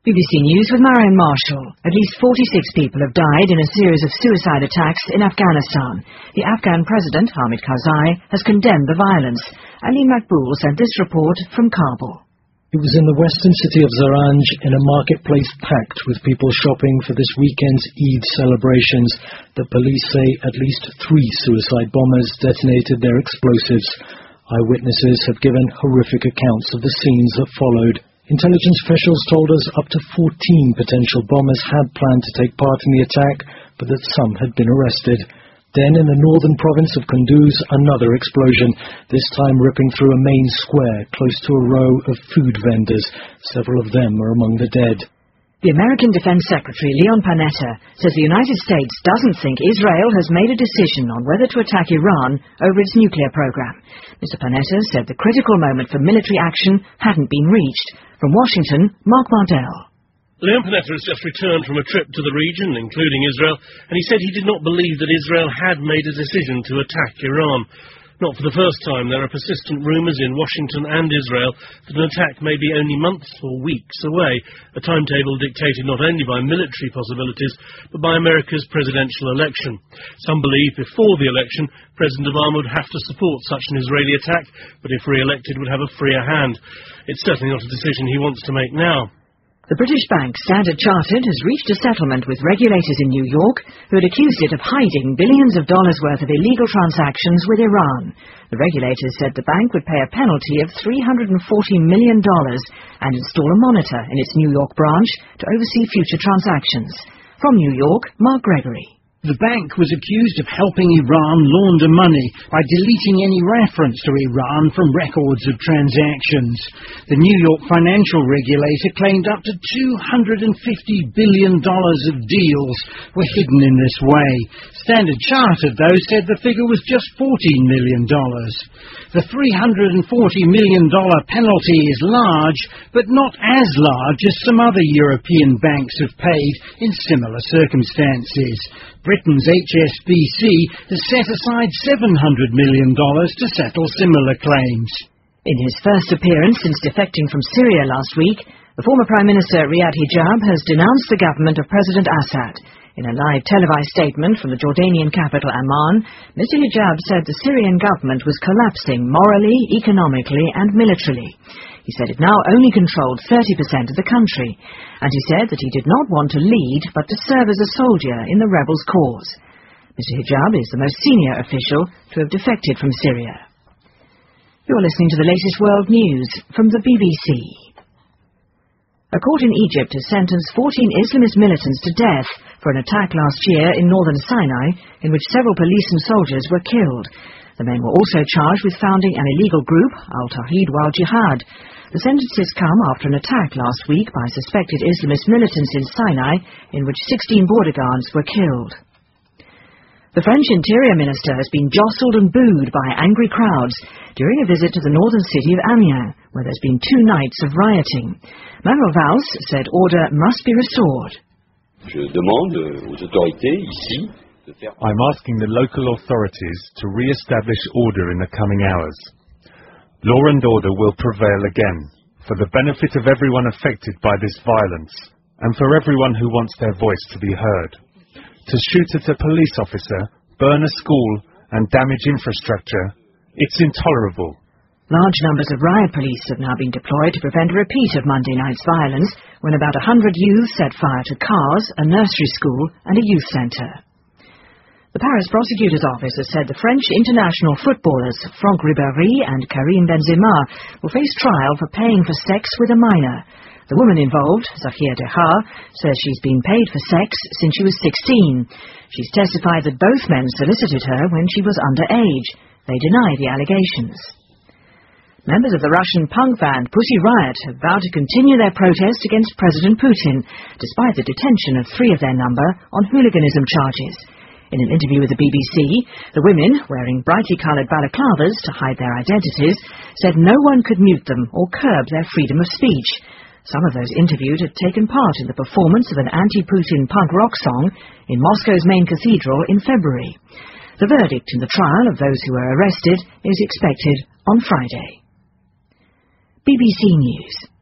BBC News with Marion Marshall. At least 46 people have died in a series of suicide attacks in Afghanistan. The Afghan president, Hamid Karzai, has condemned the violence. Ali Makboul sent this report from Kabul. It was in the western city of Zaranj, in a marketplace packed with people shopping for this weekend's Eid celebrations, that police say at least 3 suicide bombers detonated their explosives. Eyewitnesses have given horrific accounts of the scenes that followed. Intelligence officials told us up to 14 potential bombers had planned to take part in the attack, but that some had been arrested. Then in the northern province of Kunduz, another explosion, this time ripping through a main square close to a row of food vendors. Several of them are among the dead. The American Defense Secretary Leon Panetta says the United States doesn't think Israel has made a decision on whether to attack Iran over its nuclear program. Mr. Panetta said the critical moment for military action hadn't been reached. From Washington, Mark Mardell. Leon Panetta has just returned from a trip to the region, including Israel, and he said he did not believe that Israel had made a decision to attack Iran. Not for the first time, there are persistent rumours in Washington and Israel that an attack may be only months or weeks away, a timetable dictated not only by military possibilities, but by America's presidential election. Some believe before the election, President Obama would have to support such an Israeli attack, but if re-elected would have a freer hand. It's certainly not a decision he wants to make now. The British bank Standard Chartered has reached a settlement with regulators in New York who had accused it of hiding billions of dollars worth of illegal transactions with Iran. The regulators said the bank would pay a penalty of $340 million and install a monitor in its New York branch to oversee future transactions. From New York, Mark Gregory. The bank was accused of helping Iran launder money by deleting any reference to Iran from records of transactions. The New York financial regulator claimed up to $250 billion of deals were hidden in this way. Standard Chartered, though, said the figure was just $14 million. The $340 million penalty is large, but not as large as some other European banks have paid in similar circumstances. Britain's HSBC has set aside $700 million to settle similar claims. In his first appearance since defecting from Syria last week, the former Prime Minister Riyad Hijab has denounced the government of President Assad. In a live televised statement from the Jordanian capital Amman, Mr. Hijab said the Syrian government was collapsing morally, economically and militarily. He said it now only controlled 30% of the country, and he said that he did not want to lead but to serve as a soldier in the rebels' cause. Mr. Hijab is the most senior official to have defected from Syria. You're listening to the latest world news from the BBC. A court in Egypt has sentenced 14 Islamist militants to death for an attack last year in northern Sinai in which several police and soldiers were killed. The men were also charged with founding an illegal group, Al-Tawhid wal Jihad. The sentences come after an attack last week by suspected Islamist militants in Sinai in which 16 border guards were killed. The French Interior Minister has been jostled and booed by angry crowds during a visit to the northern city of Amiens, where there's been 2 nights of rioting. Manuel Valls said order must be restored. I'm asking the local authorities to re-establish order in the coming hours. Law and order will prevail again, for the benefit of everyone affected by this violence, and for everyone who wants their voice to be heard. To shoot at a police officer, burn a school, and damage infrastructure, it's intolerable. Large numbers of riot police have now been deployed to prevent a repeat of Monday night's violence, when about 100 youths set fire to cars, a nursery school, and a youth centre. The Paris prosecutor's office has said the French international footballers Franck Ribéry and Karim Benzema will face trial for paying for sex with a minor. The woman involved, Zafia Deha, says she's been paid for sex since she was 16. She's testified that both men solicited her when she was underage. They deny the allegations. Members of the Russian punk band Pussy Riot have vowed to continue their protest against President Putin, despite the detention of 3 of their number on hooliganism charges. In an interview with the BBC, the women, wearing brightly coloured balaclavas to hide their identities, said no one could mute them or curb their freedom of speech. Some of those interviewed had taken part in the performance of an anti-Putin punk rock song in Moscow's main cathedral in February. The verdict in the trial of those who were arrested is expected on Friday. BBC News.